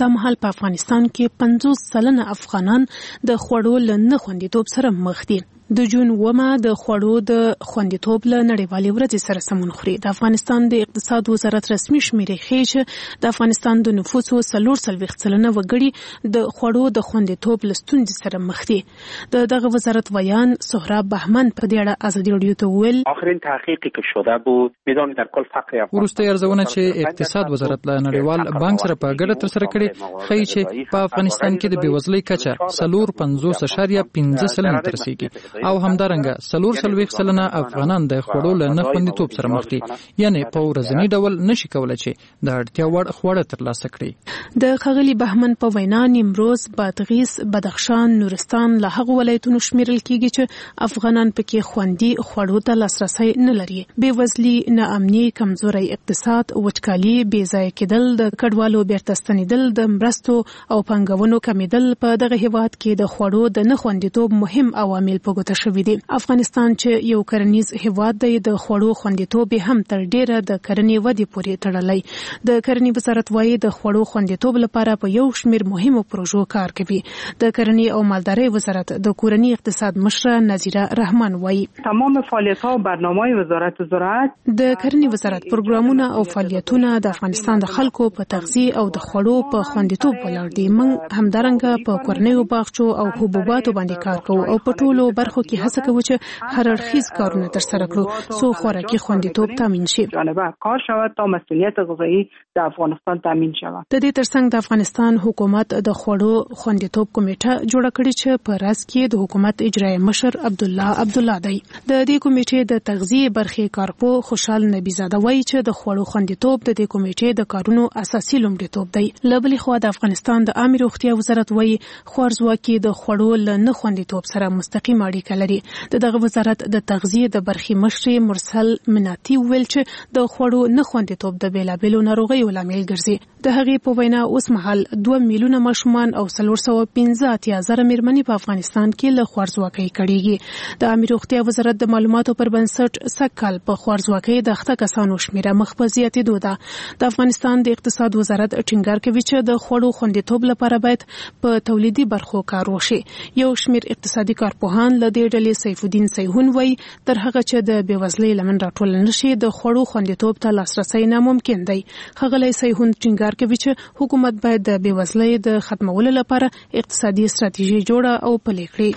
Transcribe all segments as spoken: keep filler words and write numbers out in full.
دا مهال په افغانستان کې پنځوس سلنه افغانان د خوړو له نه خوندیتوب سره مخ دي. د جون اوومه د خوړو د خوندیتوب له نړیوالې ورځې سره سمون خوري. د افغانستان د اقتصاد وزارت رسمي شمیرې ښیي چې د افغانستان د نفوسو څلور څلوېښت سلنه وګړي د خوړو د خوندیتوب له ستونزې سره مخ دي. د دغه وزارت ویان سهراب بهمن په دې اړه ازادي راډیو ته وویل آخرین تحقیقی که شده بود میدان در کل فقر افغانستان وروسته ارزونه چې اقتصاد وزارت له نړیوال بانک سره په ګډه ترسره کړې ښیي چې په افغانستان کې د بېوزلۍ کچه څلور پنځوس اعشاریه پنځه سلنه ته رسیږي او همدارنګه څلور څلوېښت سلنه افغانان د خوړو له نه خوندیتوب سره مخ دي، یعنی په ورځني ډول نشي کولای چې د اړتیا وړ خواړه ترلاسه کړي. د ښاغلي بهمن په وینا نیمروز، بادغیس، بدخشان، نورستان له هغو ولایتونو شمیرل کیږي چې افغانان پکې خوندي خوړو ته لاسرسی نه لري. بېوزلي، ناامني، کمزوری اقتصاد، وچکالي، بې ځایه کېدل، د کډوالو بیرته ستنېدل، د مرستو او پانګونو کمیدل په دغه هیواد کې د خوړو د نه خوندیتوب مهم عوامل په ګوته شوي دي. افغانستان چې یو کرنیز هیواد دی، د خوړو خوندیتوب هم تر ډیره د کرنې ودې پورې تړلی. د کرنې وزارت وايي د خوړو خوندیتوب لپاره په یو شمیر مهمو پروژو کار کوي. د کرنې او مالدارۍ وزارت د کورني اقتصاد مشره نظیره رحمان وايي تمام فعالیت‌ها و برنامه‌های وزارت زراعت د کرنې وزارت پروګرامونه او فعالیتونه د افغانستان د خلکو په تغذیه او د خوړو په خوندیتوب ولاړ دي. موږ همدارنګه په کورنیو باغچو او حبوباتو باندې کار کوو او په ټولو برخو کې هڅه کوو چې هر اړخیز کارونه ترسره کړو څو خوراکي خوندیتوب تامین شي. کار شود تا مسئولیت غذایی د افغانستان تامین شود. د دې ترڅنګ د افغانستان حکومت د خوړو خوندیتوب کمیټه جوړه کړې چې په راس کې د حکومت اجرایی مشر عبد الله عبد الله دی. د دې کمیټې د تغذیه برخې کارپو خوشحال نبی زاده وایي چې د خوړو خوندیتوب د دې کمیټې د کارونو اساسي لومړیتوب دی. له بلې خوا د افغانستان د عامه روغتیا وزارت وایي خوارځواکي د خوړو له نه خوندیتوب سره مستقیم اړیکه لري. د دغه وزارت د تغذیه د برخې مشر مرسل مناتی ویل چې د خوړو نه خوندیتوب د بیلابیلو ناروغیو لامل ګرځي. د هغې په وینا اوس مهال دوه میلیونه ماشومان او څلور سوه پنځه اتیا زره میرمنې په افغانستان کې له خوارځواکۍ کړېږي. د عامه روغتیا وزارت د معلوماتو پر بنسټ سږ کال په خوارځواکۍ د اخته کسانو شمیره مخ په زیاتېدو ده. د افغانستان د اقتصاد وزارت ټینګار کوي چې د خوړو خوندیتوب لپاره باید په تولیدي برخو کار وشي. یو شمیر اقتصادي کارپوهان له دې ډلې سیف الدین سیهون وایي تر هغه چې د بېوزلۍ لمن راټول نشي د خوړو خوندیتوب ته لاسرسی ناممکن دی. ښاغلی سیهون ټینګار کوي چې حکومت باید د بېوزلۍ د ختمولو لپاره اقتصادي ستراتیژي جوړه او پلي کړي.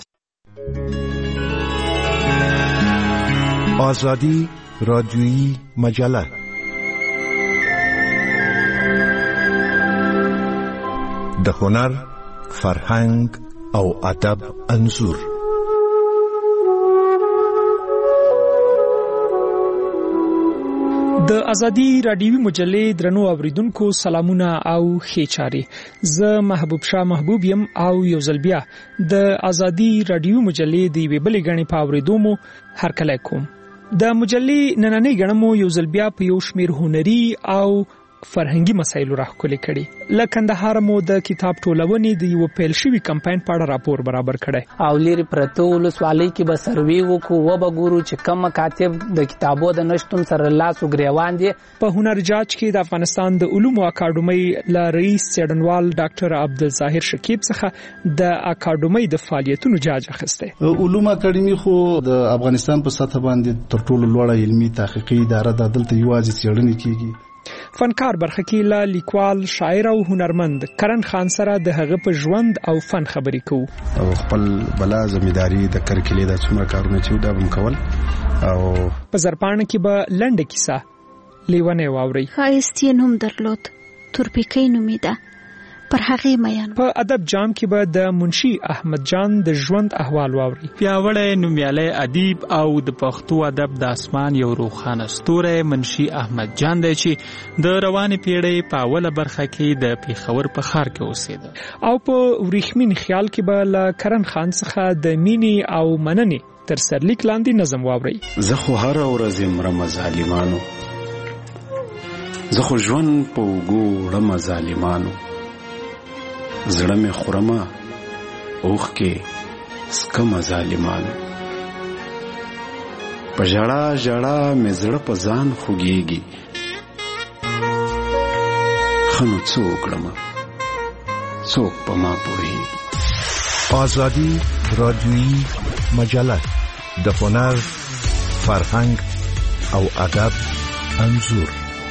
آزادی رادیویی مجله د هنر، فرهنګ او ادب انځور. د ازادي رادیوي مجلې درنو اوریدونکو سلامونه او ښې چارې. زه محبوب شاه محبوب یم او یو ځل بیا د ازادي رادیوي مجلې د یوې بلې ګڼې په اورېدو مو هرکلی کوم. د مجلې نننۍ ګڼه مو یو ځل بیا په یو شمېر هنري او فرهنګي مسایلو راښکلې کړي. له کندهار مو د کتاب ټولونې د یو پیل شوي کمپاین په اړه راپور برابر کړی او لري پرته ولسوالۍ کې به سروې وکړو و به ګورو چې کوم مکاتب د کتابو د نشتون سره لاس وګریوان دي. په هنر جاج کې د افغانستان د علومو اکاډمۍ له رئیس څېړنوال ډاکټر عبدالظاهر شکیب څخه د اکاډمۍ د فعالیتونو جاج اخیستی. علوم اکاډمي خو د افغانستان په سطح باندې تر ټولو لوړه علمي تحقیقي اداره ده. دلته یوازې څېړنې کیږي. فنکار برخه کې له لیکوال، شاعر او هنرمند کرن خان سره د هغه په ژوند او فن خبرې کوو او خپل بلا ځمېداري د کرکلې د څومره کارونه چې دا به کول. او په زرپاڼه کې به لنډه کیسه لیونی واورئ. ښایست یې نوم درلود، تورپیکۍ نومیده، پر هغې میان. په ادب جام کې به د منشي احمد جان د ژوند احوال واوري. پیاوړی نومیالی ادیب او د پښتو ادب د اسمان یو روښانه ستوری منشي احمد جان دی چې د روانې پیړۍ په اوله برخه کې د پېښور په ښار کې اوسېده. او په وریښمین خیال کې به له کرن خان څخه د مینې او مننې تر سرلیک لاندې نظم واوري. زه خو هره ورځ مرمه ظالمانو، زه خو ژوند په اوږو وړمه ظالمانو، زړه مې خورمه اوښکې څکمه ظالمانو، په ژړا ژړا مې زړه په ځان خوږېږي، ښه نو څه وکړمه څوک په ما پوهیږي. آزادي رادیویی مجله د هنر، فرهنګ او ادب انځور.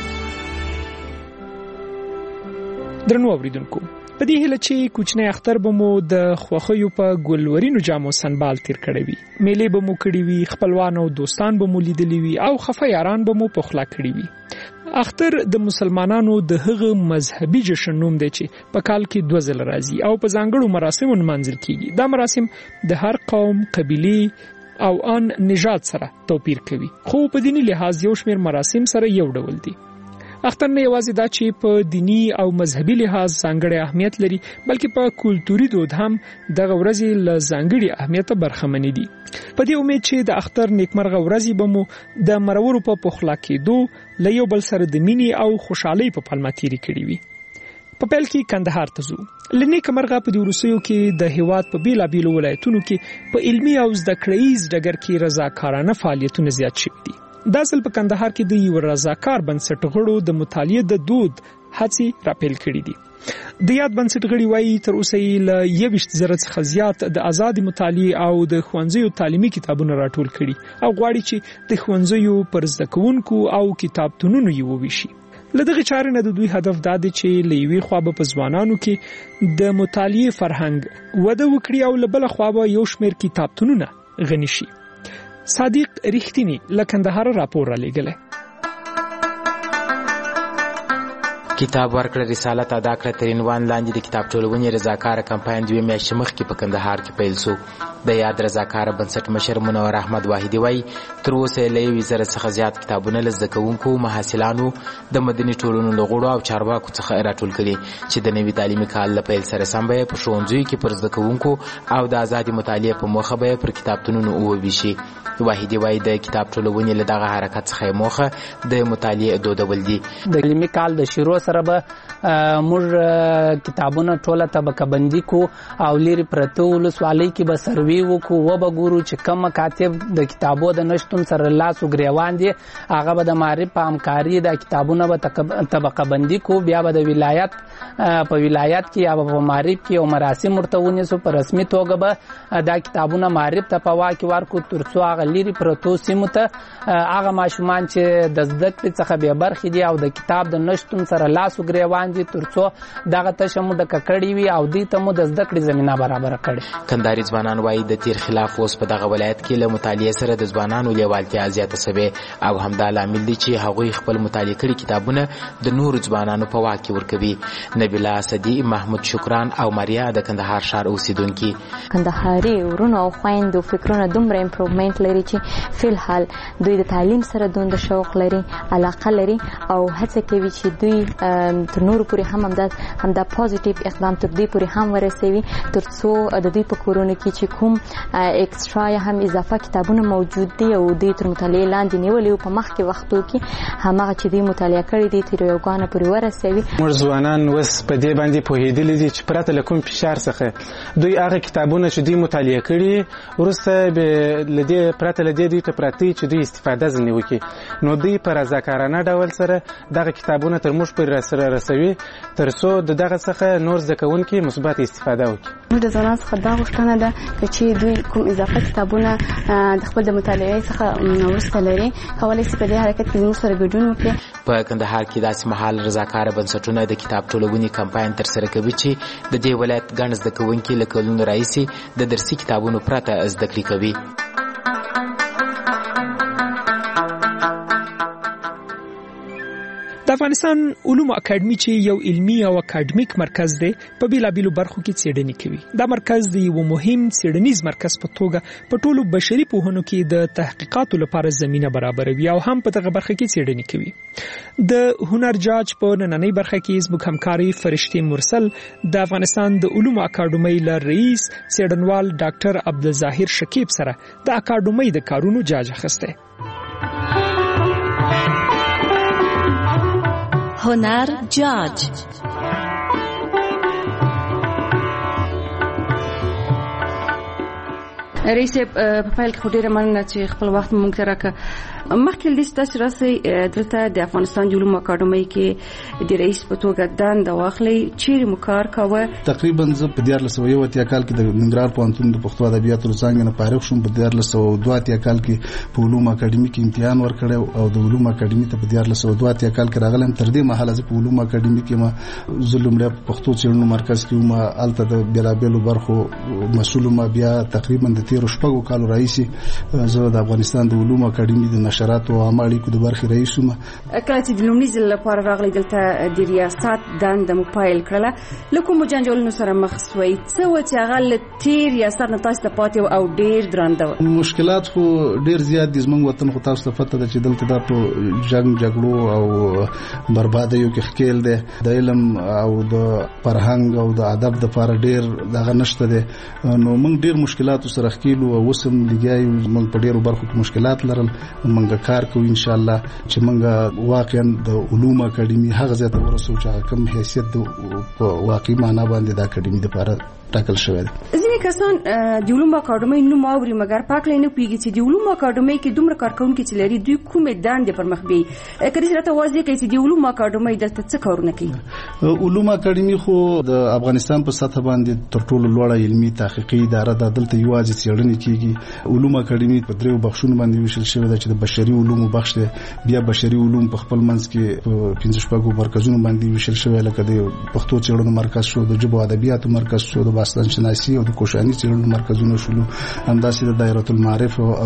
درنو اوریدونکو، په دې هیله چې کوچنی اختر به مو د خوښیو په ګلورینو جامو سنبال تیر کړی وي، میلې به مو کړی وي، خپلوان او دوستان به مو لیدلی وي او خفه یاران به مو په خوله کړی وي. اختر د مسلمانانو د هغه مذهبي جشن نوم دی چې په کال کې دوه ځله راځي او په ځانګړو مراسمو نمانځل کیږي. دا مراسم د هر قوم، قبیله او ان نژاد سره توپیر کوي، خو په دینی لحاظ یو شمېر مراسم سره یو ډول دي. اختر نه یوازې دا چې په دینی او مذهبي لحاظ ځانګړی اهمیت لري، بلکې په کلتوري دود هم دغه ورځې له ځانګړي اهمیت برخمنې دي. په دې امید چې د اختر نیکمرغه ورځې به مو د مرورو په پخلا کېدو له یو بل سره د مینې او خوشحالۍ په پلمه تېرې کړې وي. په پیل کې کندهار ته ځو. له نیکمرغه په دې وروستیو کې د هېواد په بېلابېلو ولایتونو کې په علمي او زده کړیز ډګر کې رضاکارانه فعالیتونه زیات شوي دي. دا ځل په کندهار کې د یو رضاکار بنسټ غړو د مطالعې د دود هڅې راپیل کړې دي. د یاد بنسټ غړي وایي تر اوسه یې له یویشت زره څخه زیات د آزادې مطالعې او د ښوونځیو تعلیمي کتابونه راټول کړي او غواړي چې د ښوونځیو پر زده کوونکو او کتابتونونو یې وویشي. له دغې چارې نه د دوی هدف دا دی چې له یوې خوا به په ځوانانو کې د مطالعې فرهنګ وده وکړي او له بله خوا به یو شمېر کتابتونونه غني شي. صادق رښتینی له کندهار راپور را لېږلی. کتاب ورکړه رسالت ادا کړه تر عنوان لاندې د کتاب ټولونې رضاکاره کمپاین دوې میاشتې مخکې په کندهار کې پیل سو. د یاد رضاکاره بنسټ مشر منور احمد واحدي وایي تر اوسه له یوې زره څخه زیات کتابونه له زده کوونکو، محصلانو، د مدني ټولنو له غړو او چارواکو څخه راټول کړي چې د نوي تعلیمي کال له پیل سره سم به په ښوونځیو کې پر زده کوونکو او د ازادې مطالعې په موخه به پر کتابتونونو وویشي. واحدي وایي د کتاب ټولونې له دغه حرکت څخه موخه د مطالعې دودول دي. د علمي کال د شروع سره به موږ کتابونه ټوله طبقه بندي کو او لري پرته ولسوالۍ کې به سروي وکړو، و به ګورو چې کوم مکاتب د کتابو د نشتون سره لاس وګریوان دي، هغه به د معرف په همکاري د کتابونه به طبقه بندي کو. بیا به د ولایت په ولایت کې یا په معرف کې او مراسم ورته ونیسو، په رسمي توګه به دا کتابونه معرف ته په واک ورکړو تر څو هغه لري پرتو سیمو ته هغه ماشومان چې د زده کړې څخه بې برخې دي او د کتاب د نشتون سره لاس وګریوان دي تر څو دغه تشه مو ډکه کړې وي او دوی ته مو د زده کړې زمینه برابره کړې. کندهاري ځوانان وایي د تیر خلاف اوس په دغه ولایت کې له مطالعې سره د ځوانانو لیوالتیا زیاته سوې او همدا لامل دی چې هغوی خپل مطالعه کړي کتابونه د نورو ځوانانو په واک کې ورکوي. نبیله اسدي، محمود شکران او ماریا د کندهار ښار اوسیدونکي. کندهاري ورونو او خویندو فکرونه دومره امپروومنت لري چې فی الحال دوی د تعلیم سره دومره شوق لري، علاقه لري او هڅه کوي چې دوی تر نورو پورې هم همدا همدا پوزټیو اقدام تر دوی پورې هم ورسوي تر څو د دوی په کورونو کې چې کوم اکسترا یا هم اضافه کتابونه موجود دي او دوی تر مطالعې لاندې نیولي او په مخکې وختو کې هماغه چې دوی مطالعه کړي دي تر یو ګانه پورې ورسوي. موږ ځوانان اوس په دې باندې پوهېدلي دي چې پرته له کوم فشار څخه دوی هغه کتابونه چې دوی مطالعه کړي وروسته له دې پرته له دې دوی ته پراته چې دوی استفاده ځنې وکړي، نو دوی په رضاکارانه ډول سره دغه کتابونه تر موږ پورې راسره رسوي تر څو د دغه څخه نور زده کوونکي مثبت استفاده وکړي. موږ د ځوانانو څخه دا غوښتنه ده چې دوی کوم اضافه کتابونه د خپل د مطالعې څخه وروسته لري کولی شي په دې حرکت کې زموږ سره ګډون وکړي. په کندهار کې داسې مهال رضاکاره بنسټونه د کتاب ټولونې کمپاین ترسره کوي چې د دې ولایت ګڼ زده کوونکي له کلونو راهیسې د درسي کتابونو پرته زده کړې کوي. د افغانستان علوم اکاډمي چې یو علمي او اکاډمیک مرکز دی په بیلابیلو برخو کې څېړنې کوي. دا مرکز د یو مهم څېړنیز مرکز په توګه په ټولو بشري پوهنو کې د تحقیقاتو لپاره زمینه برابروي او هم په دغه برخه کې څېړنې کوي. د هنر جاج په نننۍ برخه کې زموږ همکاري فرشتي مرسل د افغانستان د علوم اکاډمۍ له رئیس څېړنوال ډاکټر عبدالظاهر شکیب سره د اکاډمۍ د کارونو جاج اخیستی. هنر جاج رئیس په فایل کې ډیره مننه چې خپل وخت مونږ ته راکړ. مخکې د ستاسو راسي دلته د افغانستان د علومو اکاډمۍ کې د رئیس په توګه دنده واخلي، چیرې مو کار کاوه؟ تقریبا زه په دیارلس سوه یو اتیا کال کې د ننګرهار پوهنتون د پښتو ادبیاتو څانګې نه فارغ شوم. په دیارلس سوه دوه اتیا کال کې په علومو اکاډمۍ کې امتحان ورکړی او د علومو اکاډمۍ ته په دیارلس سوه دوه اتیا کال کې راغلم. تر دې مهاله زه په علومو اکاډمۍ کې ما زه لومړی په پښتو څېړنو مرکز کې وم، هلته د بېلابېلو برخو مسؤل وم. بیا تقریبا د تېرو شپږو کالو راهیسې زه د افغانستان د علومو اکاډمۍ د نشراتو او عامه اړیکو د برخې رئیس وم. کله چې د لومړي ځل لپاره راغلی دلته د ریاست دنده مو پیل کړله، له کومو جنجالونو سره مخ شوئ؟ څه وه چې هغه له تېر ریاست نه تاسو ته پاتې او ډېر درانده وه؟ مشکلات خو ډېر زیات دي. زموږ وطن خو تاسو ته پته ده چې دلته دا په جنګ جګړو او بربادیو کې ښکېل دی. د علم او د فرهنګ او د ادب دپاره ډېر دغه نشته دی. نو موږ ډېر مشکلاتو سره ښکېلو او اوس هم لګیا یو. موږ په ډېرو برخو کې مشکلات لرل. موږ کار کوو انشاءالله چې موږ واقعا د علومو اکاډمۍ هغه ځای ته ورسوو چې هغه کوم حیثیت په واقعي معنا باندې د اکاډمۍ دپاره ټاکل شوی دی. ځینې کسان د علومو اکاډمۍ نوم اوري مګر پاکلی نه پوهېږي چې د علومو اکاډمۍ کې دومره کارکوونکي چې لري دوی کومې دندې پر مخ بیایي. که داسې راته واضح کړئ چې د علومو اکاډمۍ دلته څه کارونه کوي؟ علومو اکاډمۍ خو د افغانستان په سطحه باندې تر ټولو لوړه علمي تحقیقي اداره ده. دلته یوازې څېړنې کېږي. علومو اکاډمۍ په دریو بخشونو باندې ویشل شوې ده چې د بشري علومو بخش دی. بیا بشري علوم په خپل منځ کې په پنځه شپږو مرکزونو باندې ویشل شوی، لکه د پښتو څېړنو مرکز شو، د ژبو ادبیاتو مرکز شو، د باستان شناسي او د کوشاني څېړنو مرکزونه شول، همداسې د دایره المعارف او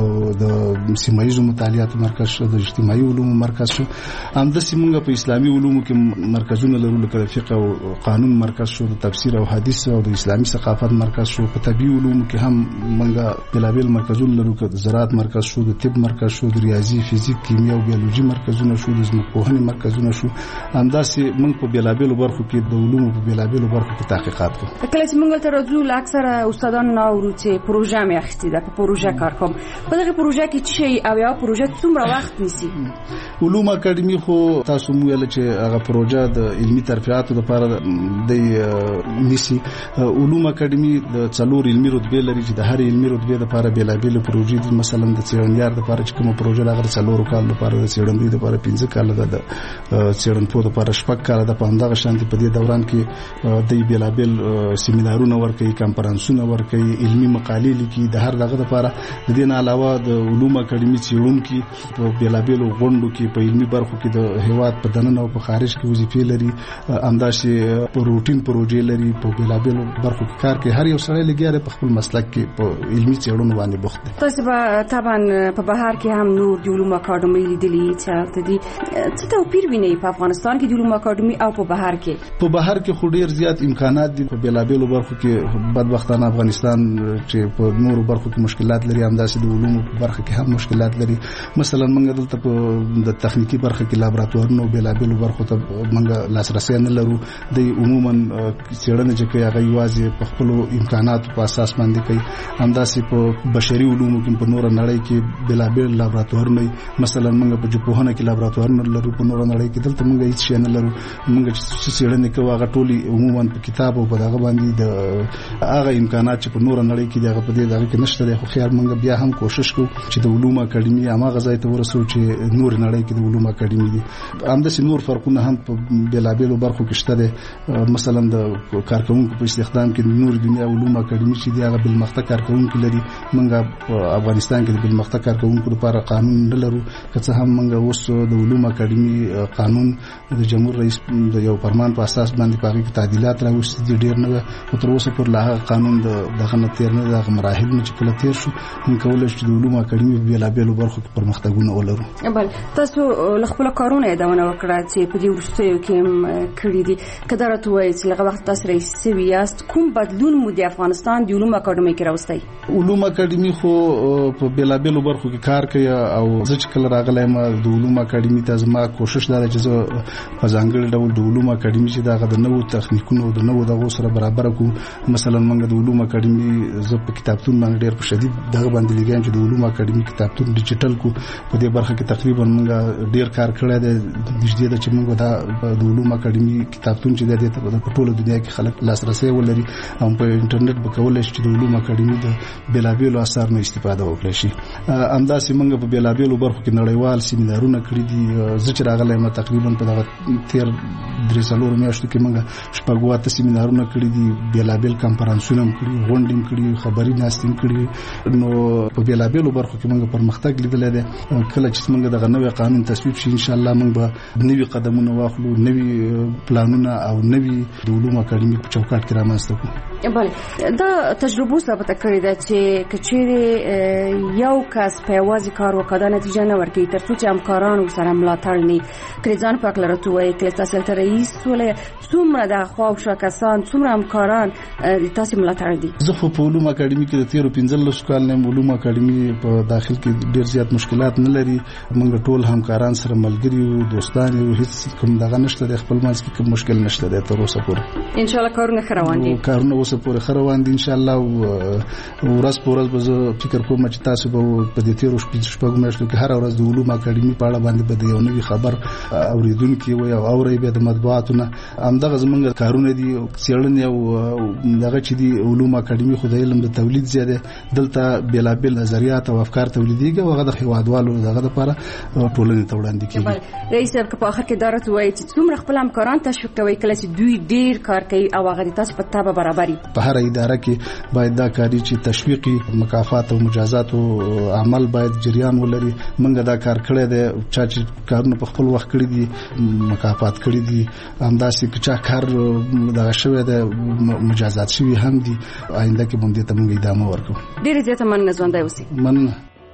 د سیمه ییزو مطالعاتو مرکز شو، د اجتماعي علومو مرکز شو. همداسې موږ په اسلامي علومو کې مرکزونه لرو، لکه د فقه او قانون مرکز شو، د تفسیر او حدیث او د اسلامي ثقافت مرکز شو. په طبي علومو کې هم موږ بېلابېل مرکزونه لرو، د زراعت مرکز شو، د طب مرکز شو، د ریاضي، فزیک، کیمیا او بیولوژي مرکزونه شو، د ځمکپوهنې مرکزونه شو. همداسې موږ په بېلابېلو برخو کې د علومو په بېلابېلو برخو کې تحقیقات کوو. کله چې موږ ته راځو له اکثره استادان ناورو چې پروژه مې اخیستې ده، په پروژه کار کوم. په دغه پروژه کې څه شی او یا پروژه څومره وخت نیسي؟ علومو اکاډمۍ خو تاسو مو ویل چې هغه پروژه د علمي ترفیعاتو لپاره د نیسي. علومو اکاډمۍ د څلور علمي رتبې لري چې د هر علمي رتبې لپاره بېلابېلې پروژې دي. مثلا د څېړنیار لپاره چې کومه پروژه ده هغه څلورو کالو لپاره ده، د څېړندوی لپاره پنځه کاله ده، د څېړنپوه لپاره شپږ کاله ده. په همدغه شانتې په دې دوران کې دوی بېلابېل سیمینارونه ورکوي، کنفرانسونه ورکوي، علمي مقالې لیکي. د هر دغه لپاره د دې نه علاوه د علومو اکاډمۍ څېړونکي په بېلابېلو غونډو کې په علمي برخو کې د هېواد په دننه او په خارج کې وظیفې لري. همداسې په روټین پروژې لري، په بېلابېلو برخو کې کار کوي. هر یو سړی لګیا دی په خپل مسلک کې په علمي څېړنو باندې بوخت دی. تاسو به طبعا په بهر کې هم نور د علومو اکاډمۍ لیدلي چې هلته دي. څه توپیر وینئ په افغانستان کې د علومو اکاډمۍ او په بهر کې؟ په بهر کې خو ډېر زیات امکانات دي. په بېلابېلو برخو کې بدبختانه افغانستان چې په نورو برخو کې مشکلات لري، همداسې د علومو په برخه کې هم مشکلات لري. مثلا موږ دلته په د تخنیکي برخه کې لابراتوارونو بېلابېلو برخو ته موږ لاسرسی نه لرو. د عموما څېړنه چې کوي هغه یوازې په خپلو امکاناتو په اساس باندې کوي. همداسې په بشري علومو کې په نوره نړۍ کې بېلابېل لابراتوارونه، مثلا موږ په ژبپوهنه کې لابراتوارونه لرو په نوره نړۍ کې. دلته موږ هېڅ شی نه لرو. موږ چې څېړنې کوو هغه ټولې عموما په کتاب او په دغه باندې د هغه امکانات چې په نوره نړۍ کې دغه په دې دغه کې نشته دی. خو خیر موږ بیا هم کوشش کوو چې د علومو اکاډمۍ هماغه ځای ته ورسوو چې نور نړۍ کې د علومو اکاډمۍ دي. همداسې نور فرقونه هم په بېلابېلو برخو کې شته دی. مثلا د کارکوونکو په استخدام کې نور دنیا علومو اکاډمۍ چې دی هغه بالمخته کارکوونکي لري. موږ په افغانستان کې د بالمخته کارکوونکو لپاره قانون نه لرو، که څه هم موږ اوس د علومو اکاډمۍ قانون د جمهور رئیس د یو فرمان په اساس باندې په هغې کې تعدیلات راوستي دي. ډېر نه خو تر اوسه پورې لا هغه قانون د دغه نه تېر نه دی، دغه مراحل نه چې کله تېر شو موږ کولی شو چې د علومو اکاډمۍ په بېلابېلو برخو کې پرمختګونه ولرو. بل تاسو له خپلو کارونو یادونه وکړه چې په دې وروستیو کې هم کړي دي. که دا راته ووایئ چې هغه وخت تاسو رئیس سوي یاست، کوم بدلون مو د افغانستان د علومو اکاډمۍ کې راوستی؟ علومو اکاډمۍ خو په بېلابېلو برخو کې کار کوي او زه چې کله راغلی یم د علومو اکاډمۍ ته زما کوشش دا ده چې زه په ځانګړي ډول د علومو اکاډمۍ چې دغه د نوو تخنیکونو د نوو دغو سره برابره کړو. مثلا موږ د علوم اکیډمي زه په کتابتون باندې ډېر په شدید دغه باندې لګیام چې د علوم اکیډمي کتابتون ډیجیټل کو په دې برخه کې تقریبا موږ ډېر کار کړی دی. نږدې ده چې موږ دا د علوم اکیډمي کتابتون چې د دې په ټوله دنیا کې خلک لاسرسي ولري او په انټرنیټ به کولای شي چې د علوم اکیډمي د بېلابېلو اثار نه استفاده وکړي شي. همداسې موږ په بېلابېلو برخو کې نړیوال سیمینارونه کړي دي. زه چې راغلی یم تقریبا په دغه تېر درې څلورو میاشتو کې موږ شپږ اته سیمینارونه کړي دي، بېلابېل کنفرانسونه هم کړي، غونډې هم کړي، خبري ناستې هم کړي. نو په بېلابېلو برخو کې موږ پرمختګ لیدلی دی. کله چې موږ دغه نوی قانون تصویب شي انشاءالله موږ به نوي قدمونه واخلو، نوي پلانونه او نوي د علوم اکیډمي په چوکاټ کې رامنځته کړو. بله دا تجربه ثابته کړې ده چې کچېرې یو کس په یوازې کار وکړي دا نتیجه نه ورکوي تر څو چې همکاران ورسره ملاتړ نه کړي. ځان په هکله راته ووایي کله تاسو دلته رئیس ولې څومره د خواوشا کسان څومره همکاران تاسو ملاتړ دي؟ زه خو په علوم اکیډمي کې د تېرو پنځلسو کال نه علوم اکیډمي په داخل کې ډېر زیات مشکلات نه لري. موږ ټول همکاران سره ملګري یو، دوستان یو، هیڅ کوم دغه نشته د خپل منځ کې کوم مشکل نشته د تر اوسه پورې. ان شاء الله کارونه ښه روان دي. کارونه اوسه پورې ښه روان دي ان شاء الله. ورځ په ورځ به زه فکر کوم چې تاسو به په دې تېرو شپږو میاشتو کې هر ورځ د علوم اکیډمي په اړه باندې به د یو نوي خبر اوریدونکي وي او اوري به د مطبوعاتو نه. همدغه زموږ کارونه دي څېړنې او دغه چې دي علوم اکیډمي خو د علم د تولید زیاده دلته بېلابېل نظریات او افکار تولیدېږي او هغه د هیوادوالو دغه لپاره ټولنې ته وړاندې کېږي. رئیس صاحب که په آخر کې دا راته ووایي چې څومره خپل همکاران تشویق کوئ کله چې دوی ډېر کار کوي او هغه د تاسو په تابع برابري؟ په هر اداره کې باید دا کاري چې تشویقي مکافات او مجازات او عمل باید جریان ولري. موږ دا کار کړی دی، چا چې کارونه په خپل وخت کړی دي مکافات کړی دي، همداسې که چا کار دغه شوی دی مجازات شوي هم دي. آینده کې به هم دې ته موږ ادامه ورکړو. ډېرې زیاته مننه، ژوندی اوسئ. مننه.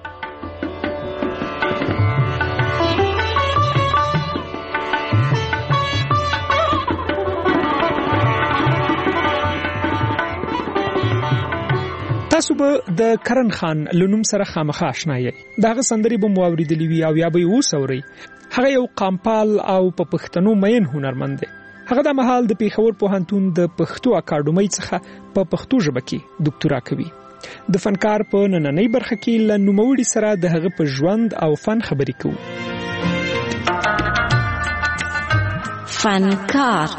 تاسو به د کرن خان لنوم سره خامخا آشنا یې. دغه سندرې به مو اوریدلې وي او یا به یې وسورئ. هغه یو قامپال او په پښتنو مین هنرمند دی. هغه د مهال د پیښور پوهنتون د پښتو اکاډمۍ څخه په پښتو ژبه کې ډاکټورا کوي. د فنکار په نننۍ برخه کې له نوموړي سره د هغه په ژوند او فن خبرې کوو. فنکار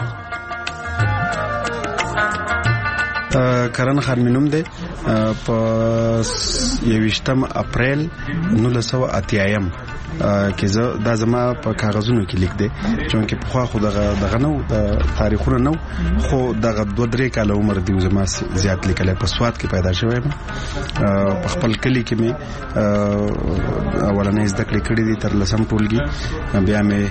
کرن خان مینوم دی. په یویشتم اپریل نولس سوه اتیایم کې زه دا زما په کاغذونو کې لیک دی چونکې پخوا خو دغه دغه نو د تاریخونه نو خو دغه دوه درې کاله عمر دی زما زیات لیکلی. په سوات کې پیدا شوی یم. په خپل کلي کې مې اولنۍ زده کړې کړې دي تر لسم ټولګي. بیا مې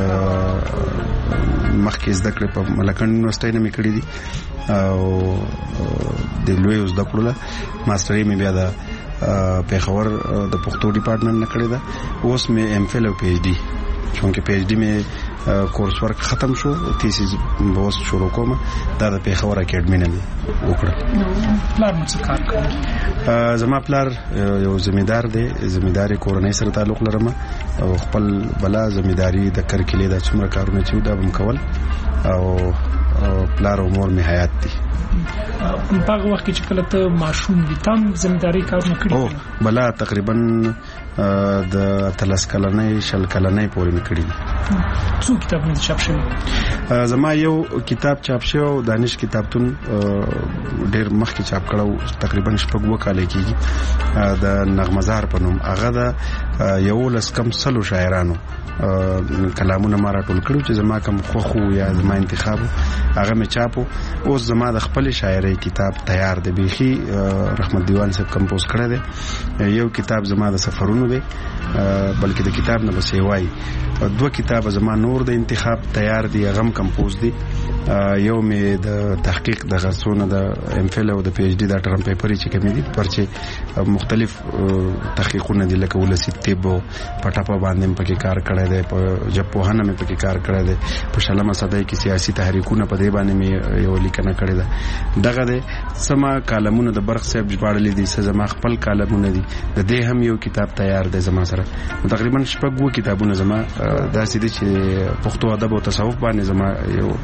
مخکې زده کړې په ملکنډ یونیورسټۍ نه مې کړې دي او د لویو زده کړو له ماسټري مې بیا د پیښور د پښتو ډپارټمنټ نه کړې ده. اوس مې ایم فل او پی ایچ ډي چونکې پی ایچ ډي مې کورس ورک ختم شو، تیسیس به اوس شروع کوم. دا د پیښور اکیډمي نه مې وکړه. پلار مو څه کار کوي؟ زما پلار یو زمیندار دی، زمینداري کورنۍ سره تعلق لرم او خپل بلا زمینداري د کرکلې د څومره کارونه چې دا هم کول او پلار او مور مې حیات دي. په هغه وخت کې چې کله ته ماشوم وې تم زمینداري کارونه کړي؟ او بلا تقریبا د اتلس کلنۍ شل کلنۍ پورې مې کړي دي. څو کتابونه چاپ شوي؟ زما یو کتاب چاپ شوی او دانش کتابتون ډېر مخکې چاپ کړی، تقریبا شپږ اووه کاله کېږي، د نغمزار په نوم. هغه د یولس کم سلو شاعرانو کلامونه ما راټول کړي چې زما کوم خوښ و یا زما انتخاب هغه مې چاپو. اوس زما د خپل شاعرۍ کتاب تیار دی، بیخي رحمت دیوان صاحب کمپوز کړی دی. یو کتاب زما د سفرونو دی بلکې د کتاب نه بس وای. دوه کتاب زما نور د انتخاب تیار دی، هغه کمپوز دی. یو مې د تحقیق د غرسونه د ام فل او د پی ایچ ډي د ټرم پیپر چې کوم دي پرچې مختلف تحقیقونه دي لکه ولسی طب او پټاپا باندې پکې کار کړی دی، په ژبپوهنه مې پکې کار کړی دی، په شلمه صدۍ کې سیاسي تحریکونه په دې باندې مې یو لیکنه کړې ده. دغه د سما کالمونه د برخ صاحب ژباړلې دي، څه زما خپل کالمونه دي. د دې هم یو کتاب تیار دی زما سره. تقریبا شپږ وو کتابونه زما داسې دي چې پښتو ادب او تصوف باندې زما یو یو